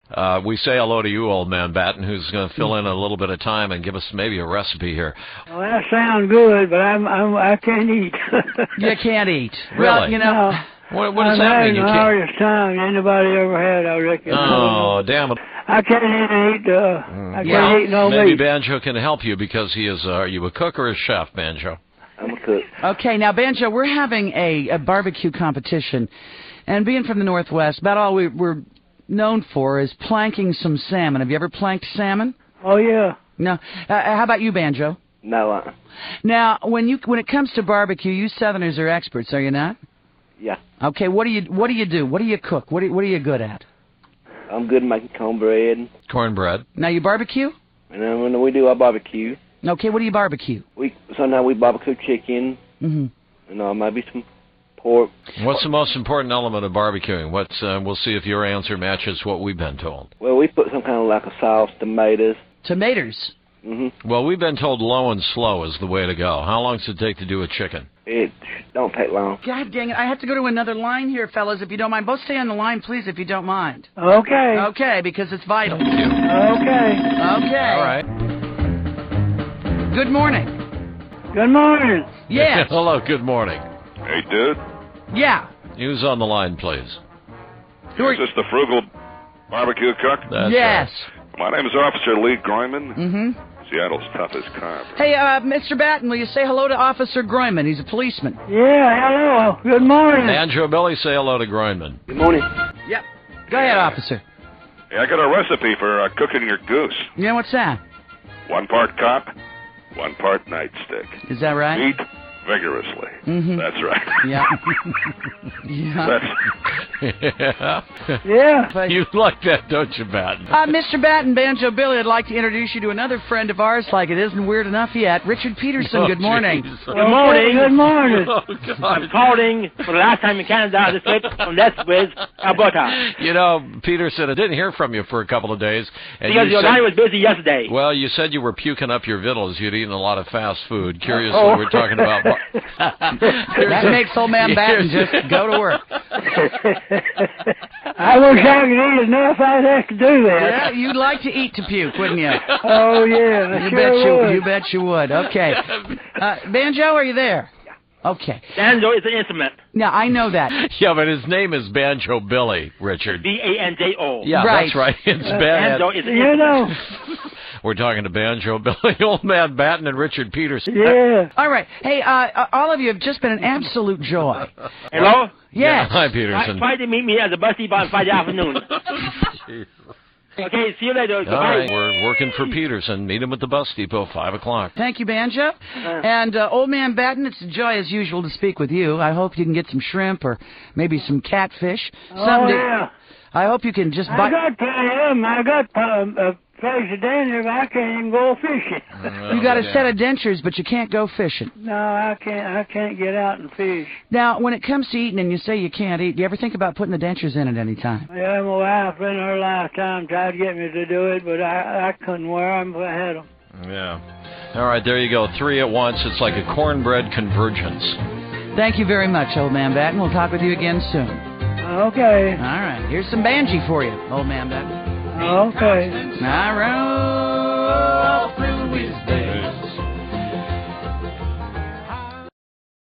we say hello to you, Old Man Batten, who's going to fill in a little bit of time and give us maybe a recipe here. Well, that sounds good, but I can't eat. You can't eat. Really? Well, you know. What does that mean? I'm having the hardest time anybody ever had, I reckon. Oh, damn it. I can't even eat, I can't eat no Maybe meat. Banjo can help you because he is, are you a cook or a chef, Banjo? I'm a cook. Okay, now, Banjo, we're having a barbecue competition, and being from the Northwest, about all we're known for is planking some salmon. Have you ever planked salmon? Oh, yeah. No. How about you, Banjo? No, Now, when it comes to barbecue, you Southerners are experts, are you not? yeah. Okay, what do you do? What do you cook? What are you good at? I'm good at making cornbread. Cornbread. Now, you barbecue? And then when we do our barbecue, Okay, what do you barbecue? sometimes we barbecue chicken, and maybe some pork. What's the most important element of barbecuing? We'll see if your answer matches what we've been told. Well, we put some kind of like a sauce, tomatoes. Tomatoes. Well, we've been told low and slow is the way to go. How long does it take to do a chicken? It don't take long. God dang it, I have to go to another line here, fellas, if you don't mind. Both stay on the line, please, if you don't mind. Okay. Okay, because it's vital. Okay. Okay. All right. Good morning. Good morning. Yes. Hello, good morning. Hey, dude. Yeah. Who's on the line, please? Is this the Frugal Barbecue Cook? That's Yes. My name is Officer Lee Groyman. Seattle's toughest cop. Hey, Mr. Batten, will you say hello to Officer Groyman? He's a policeman. Yeah, hello. Good morning. Banjo Billy, say hello to Groyman. Good morning. Yep. Go ahead, officer. Hey, I got a recipe for cooking your goose. Yeah, what's that? 1 part cop, 1 part nightstick. Is that right? Eat vigorously. That's right. Yeah. Yeah. Yeah. You like that, don't you, Batten? Mr. Batten, Banjo Billy, I'd like to introduce you to another friend of ours, like it isn't weird enough yet. Richard Peterson, good morning. Jesus. Good morning. Good morning. Oh, God. I'm calling for the last time in Canada this week from Lethbridge, Alberta. You know, Peterson, I didn't hear from you for a couple of days. And Because you your said, line was busy yesterday. well, you said you were puking up your victuals. You'd eaten a lot of fast food. Curiously, we're talking about... That makes old man Batten just go to work. I wish I could eat enough I'd have to do that. Yeah, you'd like to eat to puke, wouldn't you? Oh, yeah. I sure would. You bet you would. Okay. Banjo, are you there? Okay. Banjo is an instrument. Now, I know that. Yeah, but his name is Banjo Billy, Richard. B-A-N-J-O. Yeah, Right. that's right. It's Banjo is an You instrument. know. We're talking to Banjo Billy, Old Man Batten, and Richard Peterson. Yeah. All right. Hey, all of you have just been an absolute joy. Hello? Yeah, Yes. hi, Peterson. Try to meet me at the bus depot on Friday afternoon. Okay, see you later. All Goodbye. right, we're working for Peterson. Meet him at the bus depot, 5 o'clock. Thank you, Banjo. And Old Man Batten, it's a joy as usual to speak with you. I hope you can get some shrimp or maybe some catfish. Oh, yeah. I hope you can just I buy... got plenty of them. I got a place down there, but I can't even go fishing. You got a set of dentures, but you can't go fishing. No, I can't get out and fish. Now, when it comes to eating and you say you can't eat, do you ever think about putting the dentures in at any time? Yeah, my wife in her lifetime tried to get me to do it, but I couldn't wear them if I had them. Yeah. All right, there you go. 3 at once. It's like a cornbread convergence. Thank you very much, Old Man Batten. We'll talk with you again soon. Okay. All right. Here's some Banji for you, Old Man Batten. Okay. All right.